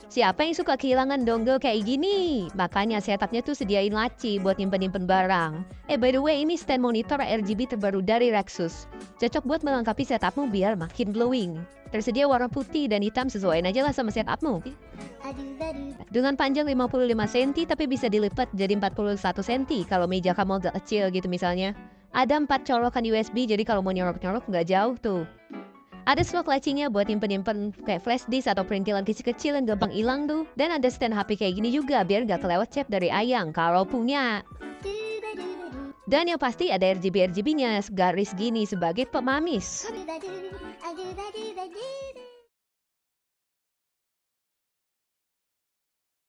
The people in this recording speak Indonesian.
Siapa yang suka kehilangan dongle kayak gini? Makanya setupnya tuh sediain laci buat nyimpen-nyimpen barang. By the way, ini stand monitor RGB terbaru dari Rexus. Cocok buat melengkapi setupmu biar makin glowing. Tersedia warna putih dan hitam, sesuaiin aja lah sama setupmu. Dengan panjang 55 cm tapi bisa dilipat jadi 41 cm kalau meja kamu agak kecil gitu misalnya. Ada 4 colokan USB jadi kalau mau nyorok-nyorok nggak jauh tuh. Ada slot lacinya buat nyimpen-nyimpen kayak flash disk atau perintilan kecil-kecil yang gampang hilang tuh. Dan ada stand HP kayak gini juga biar gak kelewat chat dari Ayang kalau punya. Dan yang pasti ada RGB-RGB-nya garis gini sebagai pemamis.